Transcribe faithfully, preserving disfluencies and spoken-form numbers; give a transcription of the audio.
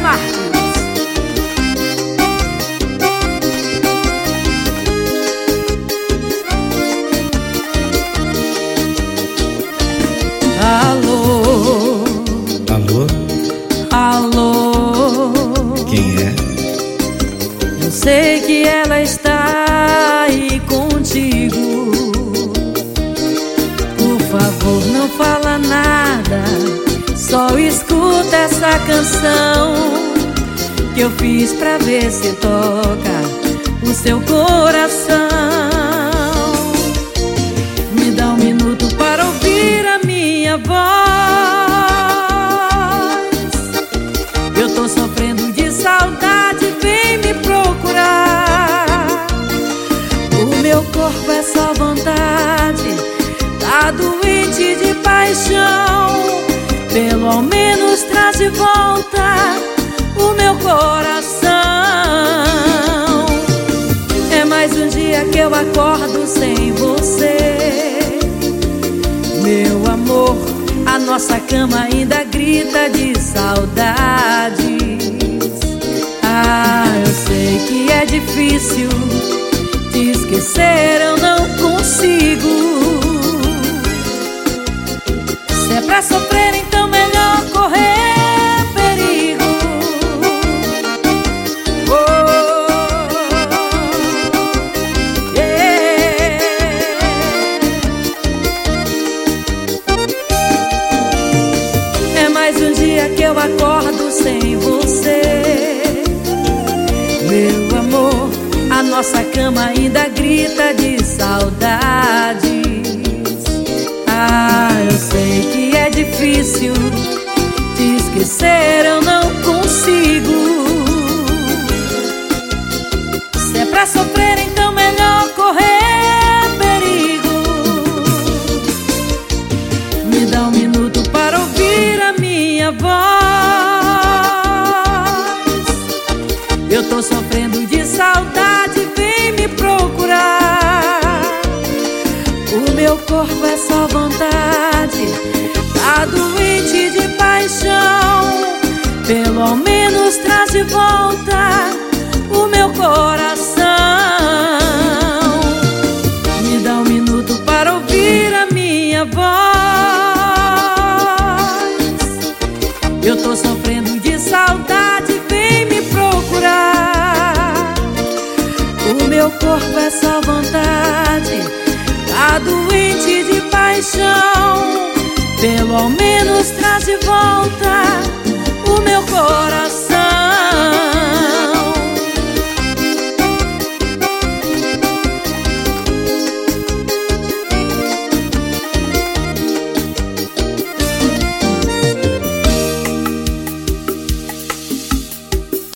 Marques. Alô, Alô? alô. Quem é? Eu sei que ela está aí contigo. Por favor, não fala nada, só escuta essa canção que eu fiz pra ver se toca o seu coração. Me dá um minuto para ouvir a minha voz. Eu tô sofrendo de saudade, vem me procurar. O meu corpo é só vontade, tá doente de paixão. Pelo menos traz de volta o meu coração. É mais um dia que eu acordo sem você, meu amor. A nossa cama ainda grita de saudades. Ah, eu sei que é difícil te esquecer, eu não consigo. Se é pra sofrer, então melhor correr perigo. Oh, yeah. É mais um dia que eu acordo sem você, meu amor. A nossa cama ainda grita de saudades. Ah, eu sei que é difícil te esquecer, eu não consigo. Se é pra sofrer, então melhor correr perigo. Me dá um minuto para ouvir a minha voz. Eu tô sofrendo de saudade, vem me procurar. O meu corpo é só vontade, tá doente de paixão. Pelo menos traz de volta o meu coração. Me dá um minuto para ouvir a minha voz. Eu tô sofrendo de saudade, vem me procurar. O meu corpo é só vontade, tá doente de paixão. Pelo menos traz de volta o meu coração.